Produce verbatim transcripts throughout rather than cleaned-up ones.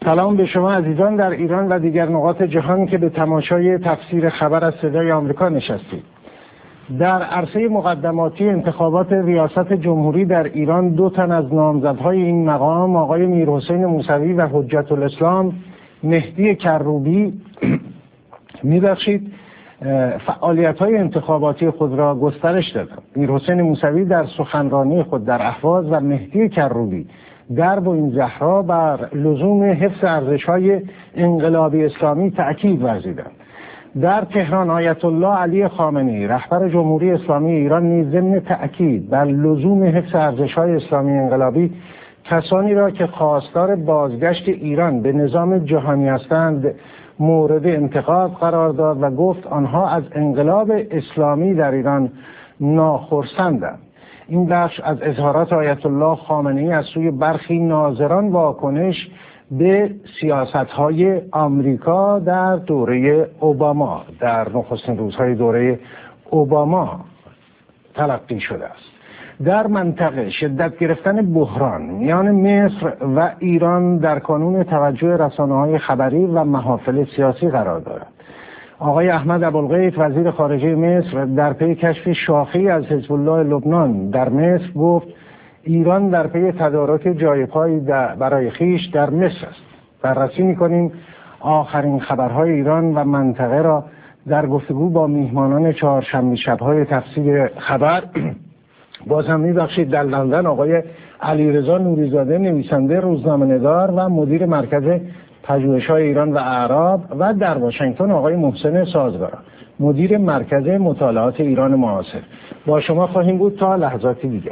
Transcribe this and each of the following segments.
سلام به شما عزیزان در ایران و دیگر نقاط جهان که به تماشای تفسیر خبر از صدای آمریکا نشستید. در عرصه مقدماتی انتخابات ریاست جمهوری در ایران دو تن از نامزدهای این مقام، آقای میرحسین موسوی و حجت الاسلام مهدی کروبی میبخشید فعالیت‌های انتخاباتی خود را گسترش دادند. میرحسین موسوی در سخنرانی خود در اهواز و مهدی کروبی در بوئین زهرا بر لزوم حفظ ارزش‌های انقلابی اسلامی تأکید ورزیدند. در تهران آیت الله علی خامنه‌ای رهبر جمهوری اسلامی ایران نیز ضمن تأکید بر لزوم حفظ ارزش‌های اسلامی انقلابی کسانی را که خواستار بازگشت ایران به نظام جهانی هستند مورد انتقاد قرار داد و گفت آنها از انقلاب اسلامی در ایران ناخرسندند. این بخش از اظهارات آیت الله خامنه‌ای از سوی برخی ناظران واکنش به سیاست‌های آمریکا در دوره اوباما، در نخستین روزهای دوره اوباما تلقی شده است. در منطقه شدت گرفتن بحران میان مصر و ایران در کانون توجه رسانه‌های خبری و محافل سیاسی قرار دارد. آقای احمد ابوالغیث وزیر خارجه مصر در پی کشف شاخه‌ای از حزب الله لبنان در مصر گفت ایران در پی تدارک جای پای برای خیش در مصر است. بررسی می‌کنیم آخرین خبرهای ایران و منطقه را در گفتگو با میهمانان چهارشنبه شب‌های تفسیر خبر. باز هم می‌بخشید در لندن آقای علیرضا نوری‌زاده نویسنده روزنامه‌نگار و مدیر مرکز پژوهش‌های ایران و اعراب و در واشنگتن آقای محسن سازگارا مدیر مرکز مطالعات ایران معاصر با شما خواهیم بود تا لحظاتی دیگر.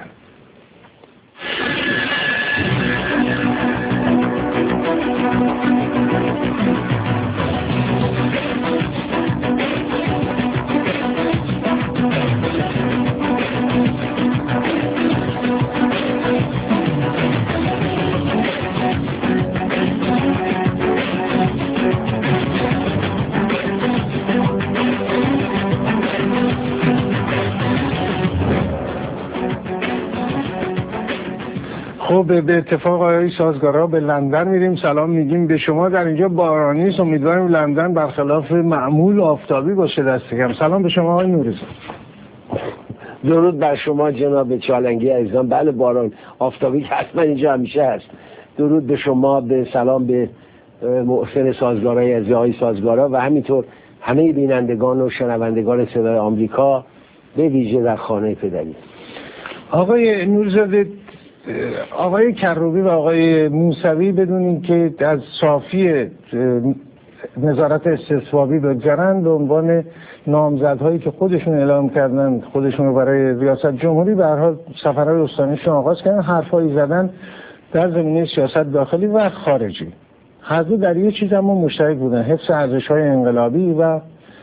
خب به اتفاق آقای سازگارا به لندن میریم، سلام میگیم به شما. در اینجا بارانی است، امیدواریم لندن برخلاف معمول آفتابی باشه دست کم. سلام به شما آقای نوری‌زاده. درود بر شما جناب چالنگی عزیزان. بله باران آفتابی که حتما اینجا همیشه هست. درود به شما، به سلام به محسن سازگارای عزیز آقای سازگارا و همینطور همه بینندگان و شنوندگان صدای آمریکا به ویژه در خانه پدری. آقای نوری‌زاده، آقای کروبی و آقای موسوی بدونین که از صافی نظارت استصوابی بگذرن به عنوان نامزدهایی که خودشون اعلام کردن خودشون رو برای ریاست جمهوری به هر حال سفرهای استانیشون آغاز کردن، حرفایی زدن در زمینه سیاست داخلی و خارجی. هر دو در یه چیز اما مشترک بودن، حفظ ارزش‌های انقلابی و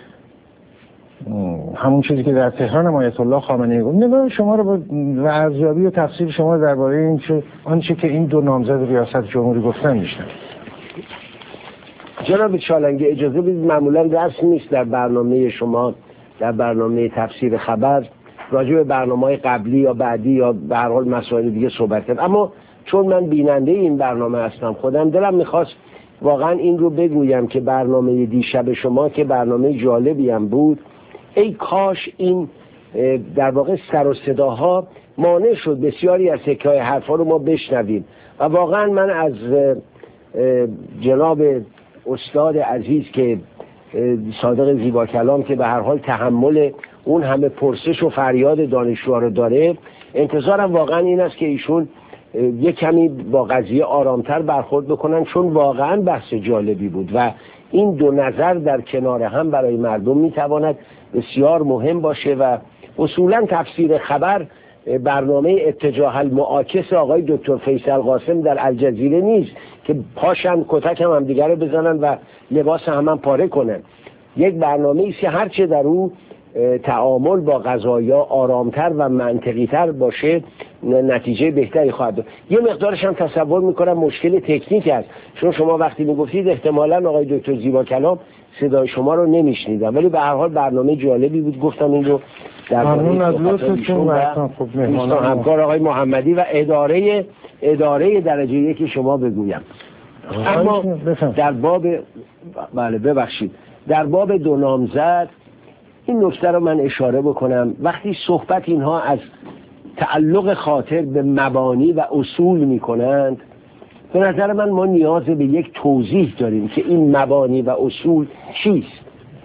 همون چیزی که در تهران آیت الله خامنه‌ای گفت. نگاه شما رو و ارزیابی و تفسیر شما درباره این چه آنچه که این دو نامزد ریاست جمهوری گفتن میشن. جناب چالنگی اجازه بدید، معمولا درس نیست در برنامه شما در برنامه تفسیر خبر راجع به برنامه‌های قبلی یا بعدی یا به هر حال مسائل دیگه صحبت کنم، اما چون من بیننده این برنامه هستم خودم دلم می‌خواست واقعا این رو بگویم که برنامه دیشب شما که برنامه جالبی هم بود، ای کاش این در واقع سر و صداها مانع شد بسیاری از تکه‌های حرفا رو ما بشنویم و واقعا من از جناب استاد عزیز که صادق زیبا کلام که به هر حال تحمل اون همه پرسش و فریاد دانشجوها رو داره، انتظارم واقعا این است که ایشون یک کمی با قضیه آرامتر برخورد بکنن، چون واقعا بحث جالبی بود و این دو نظر در کنار هم برای مردم میتواند بسیار مهم باشه و اصولا تفسیر خبر برنامه اتجاه المعاکس آقای دکتر فیصل قاسم در الجزیره نیست که پاشن کتک هم هم دیگر رو بزنن و لباس هم هم پاره کنن. یک برنامه ایست که هرچه در او تعامل با قضایا آرامتر و منطقی‌تر باشه نتیجه بهتری خواهد داد. یه مقدارش هم تصور میکنم مشکل تکنیک است، چون شما وقتی میگفتید احتمالاً آقای دکتر زیبا کلام صدای شما رو نمیشنیدم، ولی به هر حال برنامه جالبی بود، گفتم این رو در ممنون از لطفتون و خب همکار آقای محمدی و اداره اداره درجه یکی شما بگویم. اما در باب بله ببخشید در باب دو نامزد این نکته رو من اشاره بکنم. وقتی صحبت اینها از تعلق خاطر به مبانی و اصول می کنند، به نظر من ما نیاز به یک توضیح داریم که این مبانی و اصول چیست.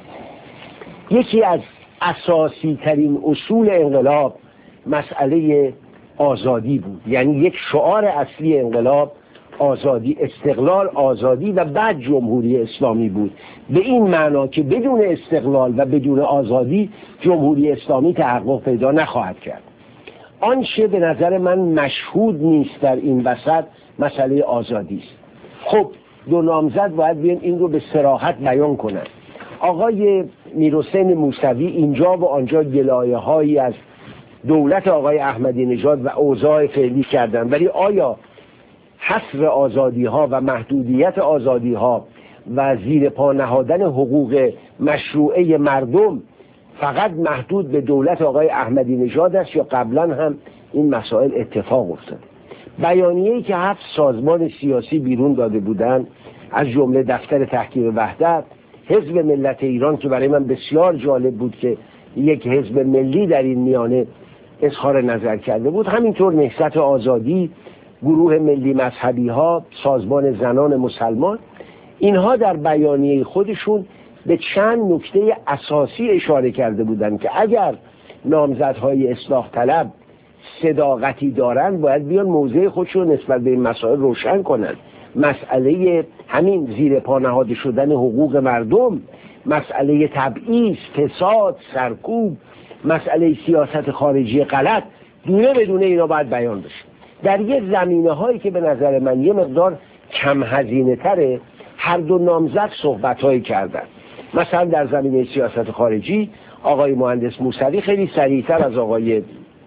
یکی از اساسی ترین اصول انقلاب مسئله آزادی بود، یعنی یک شعار اصلی انقلاب آزادی، استقلال، آزادی و بعد جمهوری اسلامی بود، به این معنا که بدون استقلال و بدون آزادی جمهوری اسلامی تحقق پیدا نخواهد کرد. آنچه به نظر من مشهود نیست در این وسط مسئله آزادی است. خب دو نامزد باید بیان این رو به صراحت بیان کنن. آقای میرحسین موسوی اینجا و آنجا گلایه هایی از دولت آقای احمدی نژاد و اوضاع فعلی کردن، ولی آیا حصر آزادی ها و محدودیت آزادی ها و زیر پا نهادن حقوق مشروعه مردم فقط محدود به دولت آقای احمدی نژاد است یا قبلا هم این مسائل اتفاق افتاده؟ بیانیه‌ای که هفت سازمان سیاسی بیرون داده بودند، از جمله دفتر تحقیق وحدت، حزب ملت ایران که برای من بسیار جالب بود که یک حزب ملی در این میانه اظهار نظر کرده بود، همینطور نهضت آزادی، گروه ملی مذهبی ها، سازمان زنان مسلمان، اینها در بیانیه خودشون به چند نکته اساسی اشاره کرده بودند که اگر نامزدهای اصلاح طلب صداقتی دارن باید بیان موضع خودشون نسبت به این مسائل روشن کنن. مسئله همین زیر پا نهاده شدن حقوق مردم، مسئله تبعیض، فساد، سرکوب، مسئله سیاست خارجی غلط، دونه بدونه اینا باید بیان بشه. در یه زمینه هایی که به نظر من یه مقدار کم هزینه تره، هر دو نامزد صحبت هایی کردن. مثلا در زمینه سیاست خارجی آقای مهندس موسوی خیلی سریعتر از آقای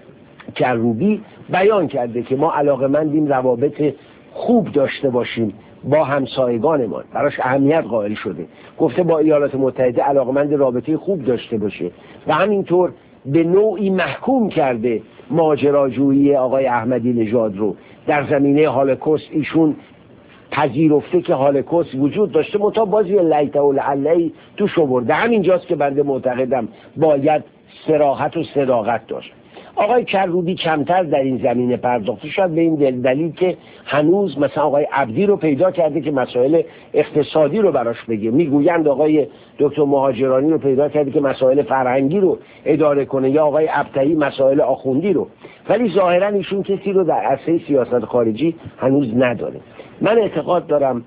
کروبی بیان کرده که ما علاقه‌مندیم روابط خوب داشته باشیم با همسایگانمان، براش اهمیت قائل شده، گفته با ایالات متحده علاقه‌مند رابطه خوب داشته باشه و همینطور به نوعی محکوم کرده ماجراجویی آقای احمدی نژاد رو. در زمینه هولوکاست ایشون پذیرفته که هولوکاست وجود داشته، منتها بازی لیته و لعله‌ای توش آورده. همینجاست که بنده معتقدم باید صراحت و صداقت داشت. آقای کروبی کمتر در این زمینه پرداخته، شاید به این دلیل که هنوز مثلا آقای عبدی رو پیدا کرده که مسائل اقتصادی رو براش بگه، میگویند آقای دکتر مهاجرانی رو پیدا کرده که مسائل فرهنگی رو اداره کنه، یا آقای ابطحی مسائل آخوندی رو، ولی ظاهرا ایشون کسی رو در عرصه سیاست خارجی هنوز نداره. من اعتقاد دارم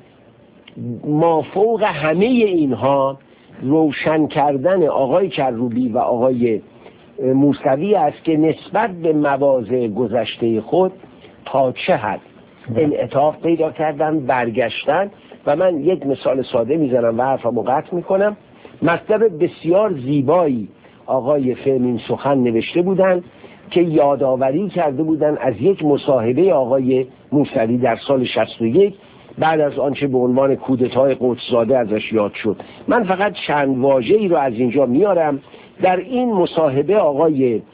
مافوق همه اینها روشن کردن آقای کروبی و آقای موسوی است که نسبت به مواضع گذشته خود تا چه حد انعطاف پیدا کردن، برگشتن. و من یک مثال ساده میزنم و حرفمو قطع میکنم. مطلب بسیار زیبایی آقای فهمین سخن نوشته بودن که یادآوری کرده بودن از یک مصاحبه آقای موسوی در سال شصت و یک بعد از آنچه به عنوان کودتای قدس‌زاده ازش یاد شد. من فقط چند واژه‌ای رو از اینجا میارم. در این مصاحبه آقای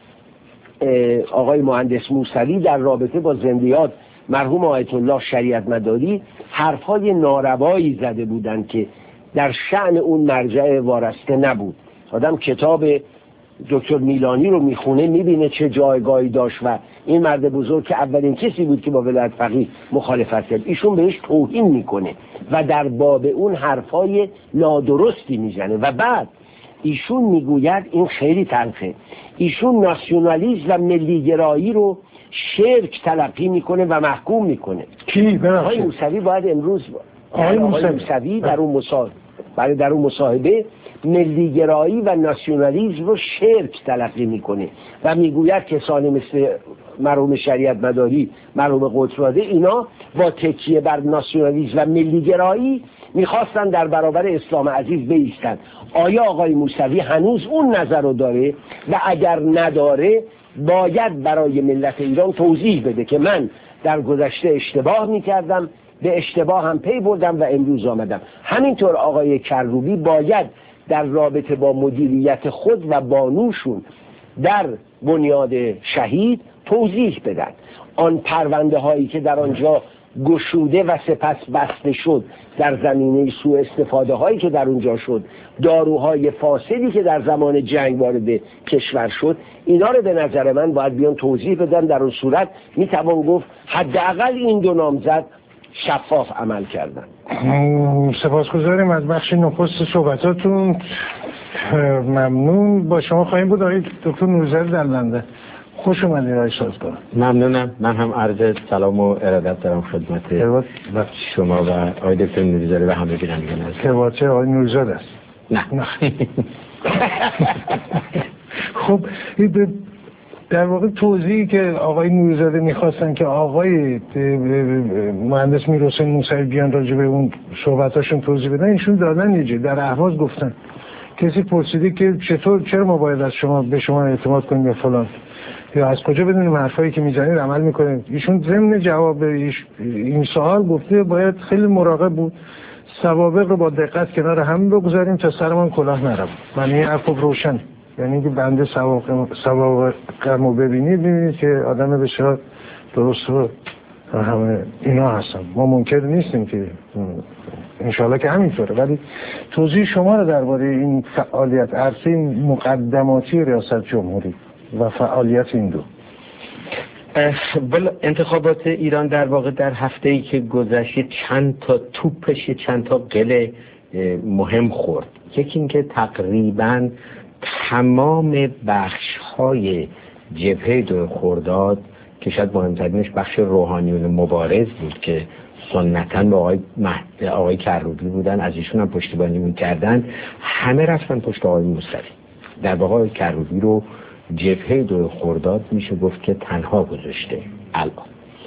آقای مهندس موسوی در رابطه با زندیات مرحوم آیت الله شریعت مداری حرفای ناروایی زده بودند که در شأن اون مرجع وارسته نبود. آدم کتاب دکتر میلانی رو میخونه میبینه چه جایگاهی داشت و این مرد بزرگ که اولین کسی بود که با ولایت فقیه مخالفت کرد، ایشون بهش توهین میکنه و در باب اون حرفای نادرستی میزنه و بعد ایشون میگوید، این خیلی تلخه، ایشون ناسیونالیسم و ملیگرایی رو شرک تلقی میکنه و محکوم میکنه. کی؟ آقای موسوی باید امروز آقای موسوی در اون مصاحبه برای در اون مصاحبه ملیگرایی و ناسیونالیسم رو شرک تلقی میکنه و میگوید کسانی مثل مرحوم شریعت مداری، مرحوم قدس‌زاده، اینا با تکیه بر ناسیونالیسم و ملیگرایی میخواستن در برابر اسلام عزیز بایستن. آیا آقای موسوی هنوز اون نظر رو داره؟ و اگر نداره باید برای ملت ایران توضیح بده که من در گذشته اشتباه میکردم، به اشتباه هم پی بردم و امروز آمدم. همینطور آقای کروبی باید در رابطه با مدیریت خود و بانوشون در بنیاد شهید توضیح بدن. آن پرونده هایی که در آنجا گشوده و سپس بسته شد، در زمینه سوء استفاده هایی که در اونجا شد، داروهای فاسدی که در زمان جنگ وارد کشور شد، اینا رو به نظر من باید بیان توضیح بدن. در اون صورت میتوان گفت حداقل این دو نامزد شفاف عمل کردن. سپاسگزاریم از بخش نخست صحبتاتون. ممنون. با شما خواهیم بود آقای دکتر نوری‌زاده در لندن. خوش اومدید آقای سازگار. ممنونم. من هم عرض سلام و ارادت دارم خدمت شما و آقای دکتر نوری‌زاده و همه بینندگان عزیز. ارتباط آقای نوری‌زاده است. نه. خب در واقع توضیحی که آقای نوری‌زاده میخواستن که آقای مهندس میرحسین موسوی بیان راجع به اون صحبتاشون توضیح بدن، ایشون دادن یه جا در اهواز گفتن. کسی پرسیده که چطور چرا ما باید از شما به شما اعتماد کنیم یا فلان، یا از کجا بدونیم حرفایی که میزنید عمل میکنید. ایشون ضمن جواب این سوال گفته باید خیلی مراقب بود، سوابق رو با دقت کنار هم بگذاریم تا سرمان کلاه نره. من این حرف روشن، یعنی که بنده سوابقمو ببینید ببینید که آدم بسیار درست و همه اینا هستن. ما منکر نیستیم که انشاءالله که همینطوره، ولی توضیح شما رو درباره این فعالیت عرصه مقدماتی ریاست جمهوری و فعالیت این دو. انتخابات ایران در واقع در هفته‌ای که گذشت چند تا توپش چند تا قله مهم خورد. یکی این که تقریباً تمام بخش‌های جبهه دو خرداد که شاید مهمترینش بخش روحانیون مبارز بود که سنتاً با آقای, مهد... آقای کروبی بودن، از ایشون هم پشتیبانی می‌کردن، همه رفتن پشت آقای موسوی. در واقع آقای کروبی رو جبهه دو خرداد میشه گفت که تنها گذاشته الان.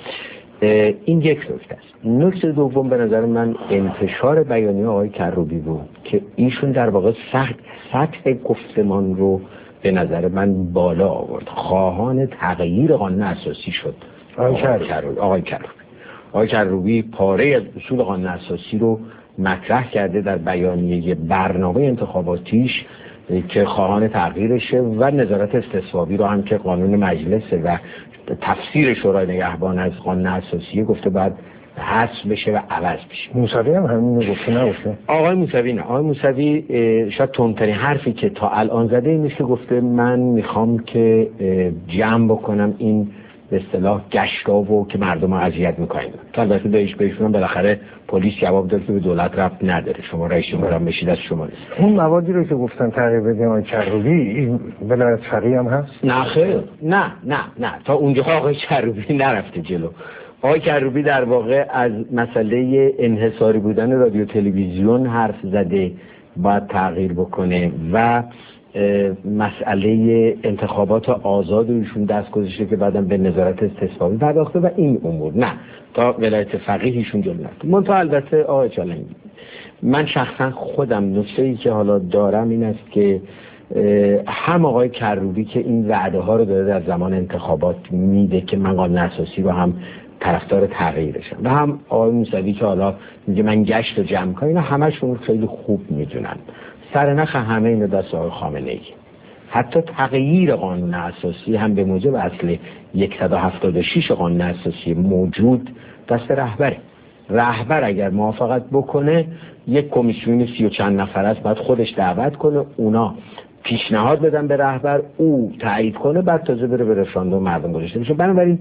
این یک نکته است. نکته دوم به نظر من انتشار بیانیه آقای کروبی بود که ایشون در واقع سطح گفتمان رو به نظر من بالا آورد. خواهان تغییر قانون اساسی شد آقای کروبی. آقای کروبی آقای کروبی پاره از اصول قانون اساسی رو مطرح کرده در بیانیه برنامه انتخاباتیش که خواهان تغییرشه و نظارت استصوابی رو هم که قانون مجلس و تفسیر شورای نگهبان از قانون اساسی گفته باید حذف بشه و عوض بشه. موسوی هم همین گفته نگفته؟ آقای موسوی نه. آقای موسوی شاید تندترین حرفی که تا الان زده این نیست که گفته من میخوام که جمع بکنم این به اصطلاح گشتاو که مردم رو اذیت میکنن. البته بهش بهشون بالاخره پلیس جواب داد که به دولت ربط نداره، شما رئیس جمهور هم بشید از شما نیست. اون موادی رو که گفتن تغییر بدیم آقای کروبی این ولایت فقیه هم هست؟ نه خیر، نه نه نه تا اونجا آقای کروبی نرفته جلو. آقای کروبی در واقع از مسئله انحصاری بودن رادیو تلویزیون حرف زده، باید تغییر بکنه و مسئله انتخابات آزاد ایشون دست گذاشته که بعدم به نظارت استصوابی پرداخته و این امور. نه تا ولایت فقیه ایشون جلو نرفته. منتها البته آقای چالنگی من شخصا خودم نکته‌ای که حالا دارم این است که هم آقای کروبی که این وعده ها رو داده در زمان انتخابات میده که من قانون اساسی رو هم طرفدار تغییرشم و هم آقای موسوی که حالا میگه من گشت و جمع کنم، اینا همشون خیلی خوب میدونن سرنخ همه اینو دست آقای خامنه‌ای. حتی تغییر قانون اساسی هم به موجب اصل صد و هفتاد و شش قانون اساسی موجود دست رهبره. رهبر اگر موافقت بکنه یک کمیسیون سی و چند نفر است، بعد خودش دعوت کنه، اونا پیشنهاد بدن به رهبر، او تایید کنه، بعد تازه بره به رفراندوم مردم گذاشته بشه. بنابراین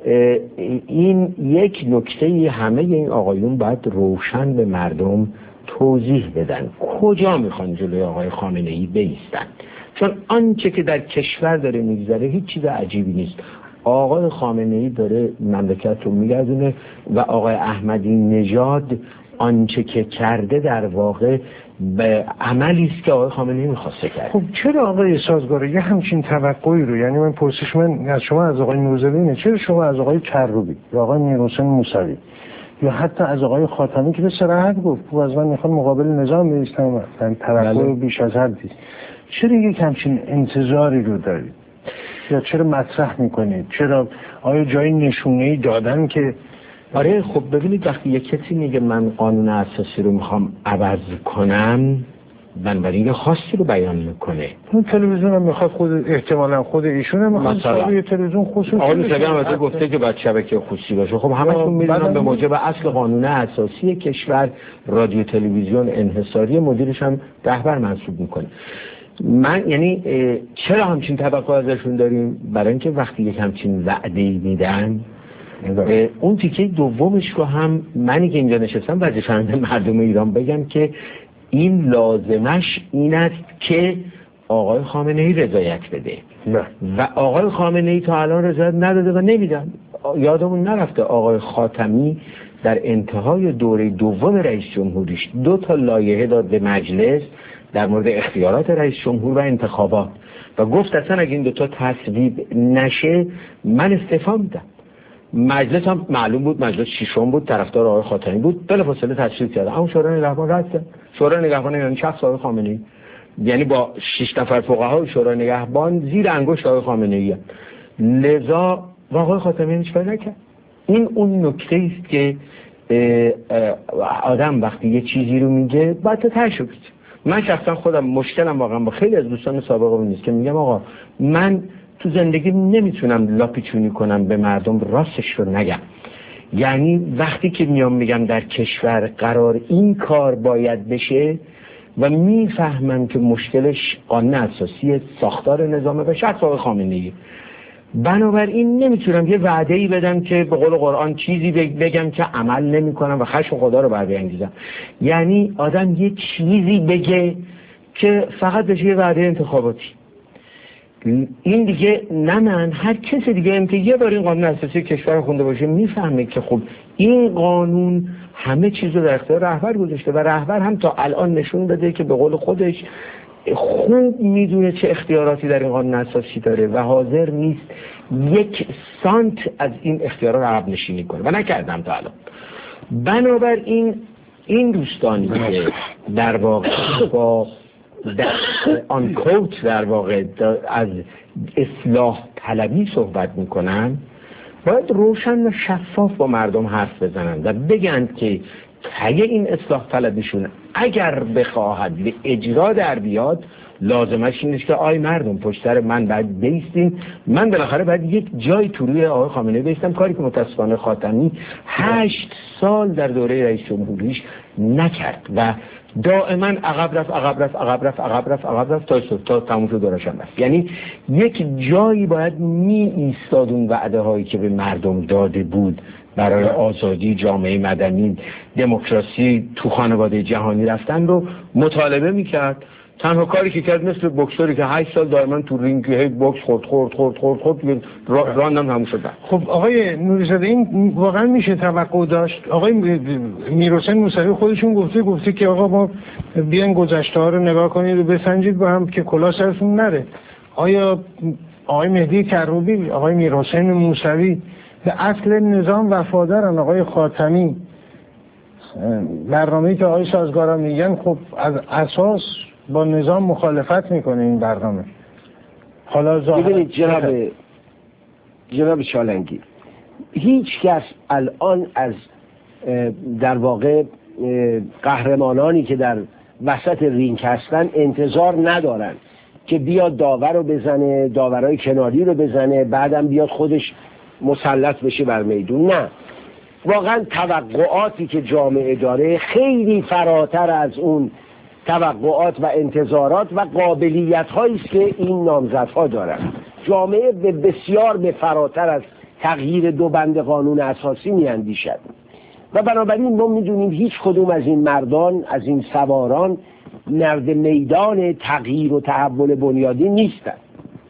این یک نکته همه این آقایون باید روشن به مردم توضیح بدن کجا میخوان جلوی آقای خامنه‌ای بایستن، چون آنچه که در کشور داره میگذره هیچ چیز عجیبی نیست. آقای خامنه‌ای داره مملکت رو میگردونه و آقای احمدی نژاد آنچه که کرده در واقع به عملی است که آقای خامنه‌ای می‌خواسته کرد. خب چرا آقای سازگار یه همچین توقعی رو، یعنی من پرسش من از شما از آقای نوری‌زاده اینه، چرا شما از آقای کروبی یا آقای میرحسین موسوی یا حتی از آقای خاتمی که به صراحت گفت او از من میخوان مقابل نظام بایستم، من توقع بیش از حدی، چرا یک همچین انتظاری رو دارید یا چرا مطرح میکنید؟ چرا آیا جای نشونه‌ای دادن که آره خب ببینید وقتی یک کسی میگه من قانون اساسی رو میخوام عوض کنم بنابراین خاصی رو بیان میکنه. اون تلویزیون هم میخواد خود احتمالاً خود ایشون هم میخواد شبکه تلویزیون خصوصی آقای موسوی هم از گفته که باید شبکه خصوصی باشه. خب همشون میدونن به موجب اصل قانون اساسی کشور رادیو تلویزیون انحصاری، مدیرش هم رهبر منصوب میکنه. من یعنی چرا همچین توقع ازشون داریم؟ برای اینکه وقتی یک همچین وعده‌ای میدن، اون تیکه دومش رو هم منی که اینجا نشستم وظیفه‌مند مردم ایران بگم که این لازمش این است که آقای خامنه‌ای رضایت بده. نه. و آقای خامنه‌ای تا الان رضایت نداده و نمیدن. یادمون نرفته آقای خاتمی در انتهای دوره دوم رئیس جمهوریش دو تا لایحه داد به مجلس در مورد اختیارات رئیس جمهور و انتخابات و گفت اصلا اگه این دو تا تصویب نشه من استعفا میدم. مجلس هم معلوم بود، مجلس ششم بود، طرفدار آقای خاتمی بود، بلافاصله تصویب کرد. اما شورای نگهبان رد کرد. شورای نگهبان یعنی شخص آقای خامنه‌ای، یعنی با شش نفر فقهای شورای نگهبان زیر انگشت آقای خامنه‌ای، لذا آقای خاتمی هیچ کاری نکرد. این اون نکته است که آدم وقتی یه چیزی رو میگه باید تا تهش بگه. من شخصا خودم مشکلم واقعا با خیلی از دوستان سابقم نیست که میگم آقا من تو زندگی نمیتونم لاپیچونی کنم به مردم، راستش رو نگم. یعنی وقتی که میام میگم در کشور قرار این کار باید بشه و میفهمم که مشکلش قانون اساسی ساختار نظامه و شخص آقای خامنه‌ای، بنابراین نمیتونم یه وعده‌ای بدم که به قول قرآن چیزی بگم که عمل نمیکنم و خشم خدا رو برانگیزم. یعنی آدم یه چیزی بگه که فقط بشه یه وعده انتخاباتی. این دیگه نه من، هر کس دیگه هم که یه بار این قانون اساسی کشور خونده باشه میفهمه که خب این قانون همه چیز رو در اختیار رهبر گذاشته و رهبر هم تا الان نشون داده که به قول خودش خوب میدونه چه اختیاراتی در این قانون اساسی داره و حاضر نیست یک سانت از این اختیارات رو عقب نشینی کنه و نکردم تا الان. بنابراین این دوستانی که در واقع با در آن کوچ در واقع از اصلاح طلبی صحبت میکنن باید روشن و شفاف با مردم حرف بزنن و بگن که طی این اصلاح طلبیشون اگر بخواهد به اجرا در بیاد لازمش این است که آی مردم پشت سر من باید بیستین، من بالاخره باید یک جای تو روی آقای خامنه‌ای بیستم، کاری که متاسفانه خاتمی هشت سال در دوره رئیس جمهوریش نکرد و دائما عقب رفت عقب رفت عقب رفت عقب رفت عقب رفت تا تا تموم شد دورش هم رفت. یعنی یک جایی باید می ایستاد اون وعده هایی که به مردم داده بود برای آزادی، جامعه مدنی، دموکراسی، تو خانواده جهانی رفتن رو مطالبه میکرد. تنها کاری که کرد مثل بوکسوری که هشت سال دائما تو رینگ هی بوکس خورد خورد خورد خورد خورد راندم تموم شد. خب آقای نوری‌زاده این واقعا میشه توقع داشت؟ آقای میرحسین موسوی خودشون گفته گفته که آقا ما بیاین گذشته ها رو نگاه کنید و بسنجید با هم که کلاه سرتون نره. آیا آقای مهدی کروبی، آقای میرحسین موسوی به اصل نظام وفادارن؟ آقای خاتمی برنامه‌ای که آقای سازگارا میگن خب از اساس با نظام مخالفت میکنه این برنامه. حالا ببینید جناب جناب چالنگی، هیچ کس الان از در واقع قهرمانانی که در وسط رینگ هستن انتظار ندارن که بیاد داور رو بزنه، داورای کناری رو بزنه، بعدم بیاد خودش مسلط بشه بر میدون. نه، واقعا توقعاتی که جامعه داره خیلی فراتر از اون توقعات و انتظارات و قابلیت هایی است که این نامزدها دارن. جامعه به بسیار به فراتر از تغییر دو بند قانون اساسی میاندیشد و بنابراین ما میدونیم هیچ کدوم از این مردان، از این سواران مرد میدان تغییر و تحول بنیادی نیستند.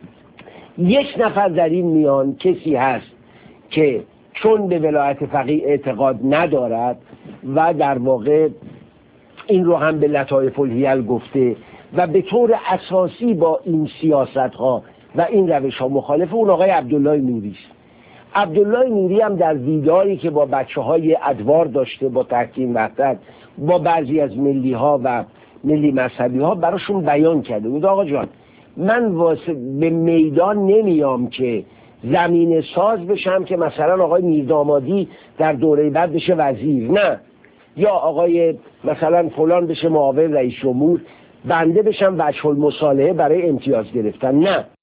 یک نفر در این میان کسی هست که چون به ولایت فقیه اعتقاد ندارد و در واقع این رو هم به لطایف الحیل گفته و به طور اساسی با این سیاست ها و این روش ها مخالفه، اون آقای عبدالله نوری است. عبدالله نوری هم در دیداری که با بچه های ادوار داشته، با تحکیم وحدت، با بعضی از ملی ها و ملی مذهبی ها براشون بیان کرده بود آقا جان من واسه به میدان نمیام که زمین ساز بشم که مثلا آقای میردامادی در دوره بعد بشه وزیر، نه، یا آقای مثلا فلان بشه معاون رئیس جمهور بنده بشم وجه المصالحه برای امتیاز گرفتن. نه،